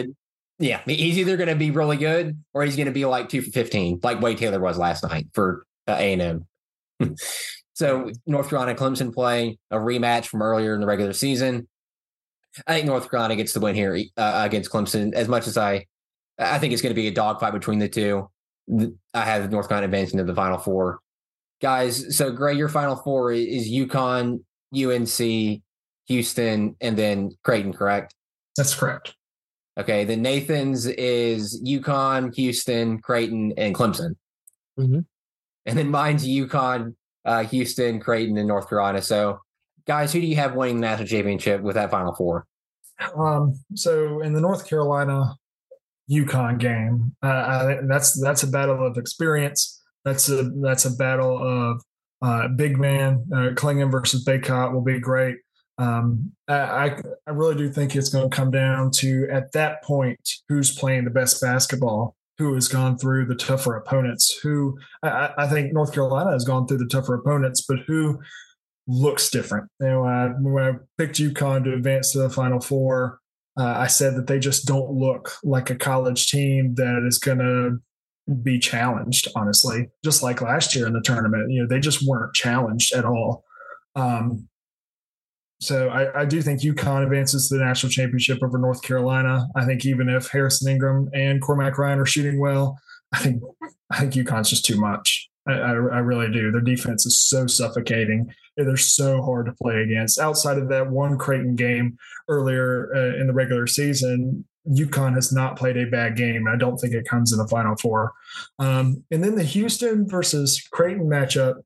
Yeah, he's either going to be really good or he's going to be like two for fifteen, like Wade Taylor was last night for uh, A and M. So North Carolina Clemson play a rematch from earlier in the regular season. I think North Carolina gets the win here uh, against Clemson. As much as I, I think it's going to be a dogfight between the two. I have North Carolina advancing to the Final Four, guys. So Gray, your Final Four is UConn, U N C, Houston, and then Creighton, correct? That's correct. Okay, then Nathan's is UConn, Houston, Creighton, and Clemson. Mm-hmm. And then mine's UConn, uh, Houston, Creighton, and North Carolina. So, guys, who do you have winning the national championship with that Final Four? Um, so in the North Carolina UConn game, uh, I, that's that's a battle of experience. That's a that's a battle of uh, big man. Uh, Klingon versus Baycott will be great. Um, I, I really do think it's going to come down to, at that point, who's playing the best basketball, who has gone through the tougher opponents, who I, I think North Carolina has gone through the tougher opponents, but who looks different. You know, I, when I picked UConn to advance to the Final Four, uh, I said that they just don't look like a college team that is going to be challenged, honestly, just like last year in the tournament. You know, they just weren't challenged at all. Um, So I, I do think UConn advances to the national championship over North Carolina. I think even if Harrison Ingram and Cormac Ryan are shooting well, I think I think UConn's just too much. I, I, I really do. Their defense is so suffocating. They're so hard to play against. Outside of that one Creighton game earlier uh, in the regular season, UConn has not played a bad game. I don't think it comes in the Final Four. Um, and then the Houston versus Creighton matchup,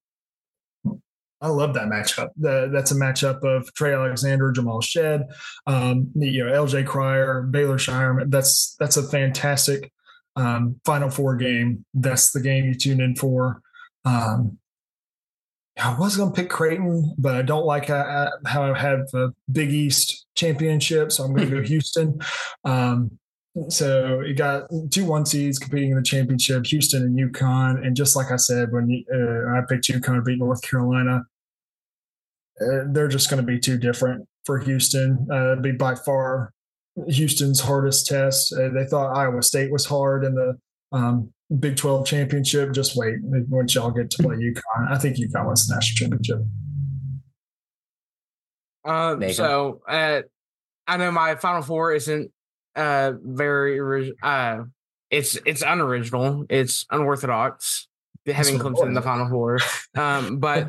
I love that matchup. The, that's a matchup of Trey Alexander, Jamal Shed, um, you know, L J Cryer, Baylor Shireman. That's that's a fantastic um, Final Four game. That's the game you tune in for. Um, I was going to pick Creighton, but I don't like how, how I have a Big East championship, so I'm going to go Houston. Um, So you got two one seeds competing in the championship, Houston and UConn. And just like I said, when you, uh, I picked UConn to beat North Carolina, uh, they're just going to be too different for Houston. Uh, it'd be by far Houston's hardest test. Uh, they thought Iowa State was hard in the um, Big twelve championship. Just wait once y'all get to play UConn. I think UConn wins the national championship. Uh, so uh, I know my Final Four isn't uh very uh it's it's unoriginal, it's unorthodox having Clemson in the Final Four, um but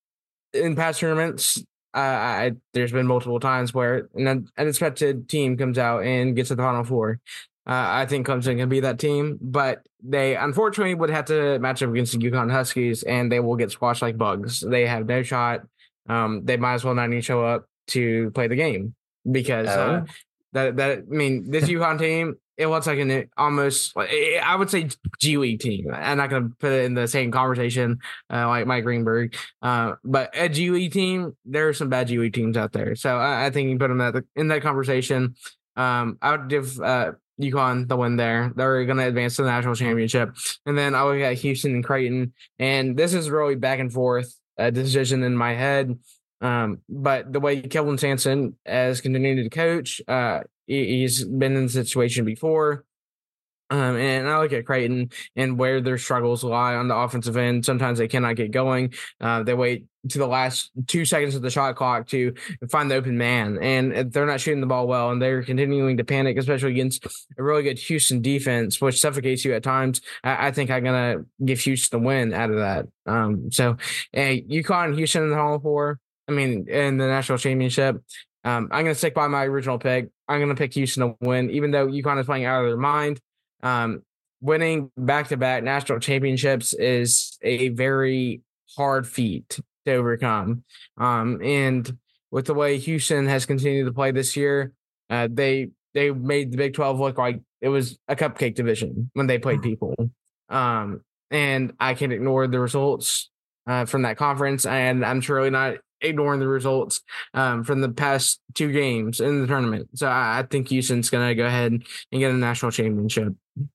in past tournaments uh I, there's been multiple times where an unexpected team comes out and gets to the Final Four. uh, I think Clemson can be that team, but they unfortunately would have to match up against the UConn Huskies, and they will get squashed like bugs. They have no shot. Um they might as well not even show up to play the game because oh. uh That that I mean, this UConn team, it looks like an almost, I would say, G League team. I'm not going to put it in the same conversation uh, like Mike Greenberg, uh, but a G League team, there are some bad G League teams out there. So I, I think you can put them at the, in that conversation. Um, I would give uh, UConn the win there. They're going to advance to the national championship, and then I would get Houston and Creighton. And this is really back and forth a decision in my head. Um, but the way Kelvin Sampson has continued to coach, uh, he, he's been in the situation before. Um, and I look at Creighton and where their struggles lie on the offensive end. Sometimes they cannot get going. Uh, they wait to the last two seconds of the shot clock to find the open man, and they're not shooting the ball well, and they're continuing to panic, especially against a really good Houston defense, which suffocates you at times. I, I think I'm going to give Houston the win out of that. Um, so, hey, UConn and Houston in the Final Four. I mean, in the national championship, um, I'm going to stick by my original pick. I'm going to pick Houston to win, even though UConn is playing out of their mind. Um, winning back-to-back national championships is a very hard feat to overcome. Um, and with the way Houston has continued to play this year, uh, they they made the Big twelve look like it was a cupcake division when they played people. Um, and I can't ignore the results uh, from that conference, and I'm truly not ignoring the results um, from the past two games in the tournament. So I, I think Houston's going to go ahead and get a national championship.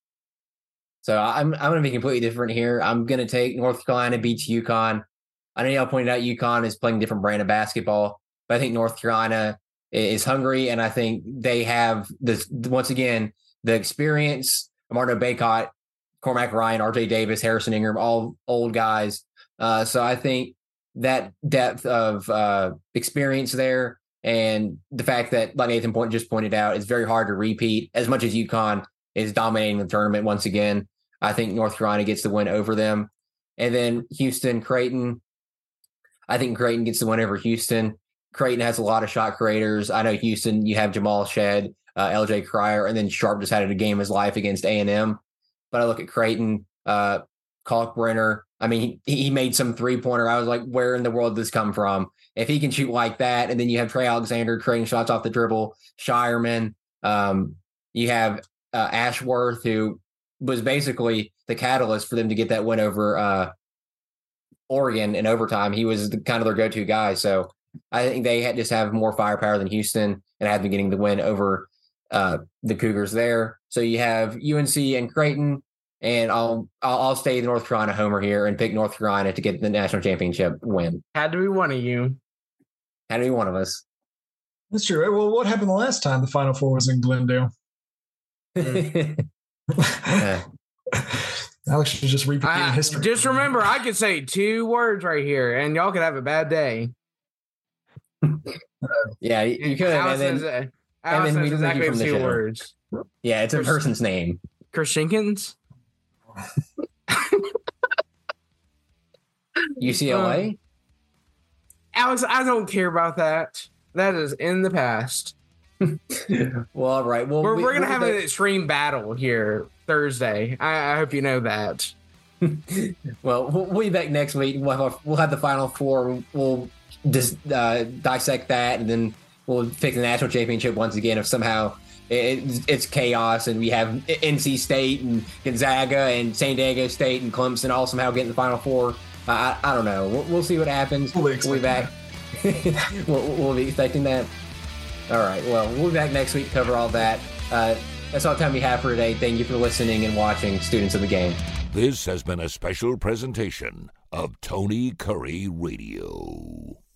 So I'm I'm going to be completely different here. I'm going to take North Carolina beats UConn. I know y'all pointed out UConn is playing a different brand of basketball, but I think North Carolina is hungry, and I think they have this once again. the experience, Marno Baycott, Cormac Ryan, R J Davis, Harrison Ingram, all old guys. Uh, so I think that depth of uh, experience there, and the fact that, like Nathan point just pointed out, it's very hard to repeat. As much as UConn is dominating the tournament once again, I think North Carolina gets the win over them. And then Houston, Creighton. I think Creighton gets the win over Houston. Creighton has a lot of shot creators. I know Houston, you have Jamal Shed, uh, L J Cryer, and then Sharp just had a game of his life against A and M. But I look at Creighton, uh, Kalkbrenner. I mean, he, he made some three-pointer. I was like, where in the world did this come from? If he can shoot like that, and then you have Trey Alexander creating shots off the dribble, Shireman, um, you have uh, Ashworth, who was basically the catalyst for them to get that win over uh, Oregon in overtime. He was the, kind of their go-to guy. So I think they had, just have more firepower than Houston, and have been getting the win over uh, the Cougars there. So you have U N C and Creighton. And I'll, I'll I'll stay the North Carolina homer here and pick North Carolina to get the national championship win. Had to be one of you. Had to be one of us. That's true. Well, what happened the last time the Final Four was in Glendale? yeah. Alex is just repeating I, history. Just remember, I could say two words right here, and y'all could have a bad day. yeah, you, you could. Alice and then, says, uh, and then we says delete you exactly from the two show. words. Yeah, it's a person's name. Kershinkins? U C L A? Um, Alex, I don't care about that. That is in the past. Well, all right. Well, we're we, we're going to we'll have an extreme battle here Thursday. I, I hope you know that. well, we'll, we'll be back next week. We'll have, a, we'll have the Final Four. We'll just uh, dissect that, and then we'll pick the national championship once again if somehow it, it's chaos and we have N C State and Gonzaga and San Diego State and Clemson all somehow get in the Final Four. Uh, I, I don't know. We'll, we'll see what happens. We'll be, we'll be back. we'll, we'll be expecting that. All right. Well, we'll be back next week to cover all that. Uh, that's all the time we have for today. Thank you for listening and watching, students of the game. This has been a special presentation of Tony Curry Radio.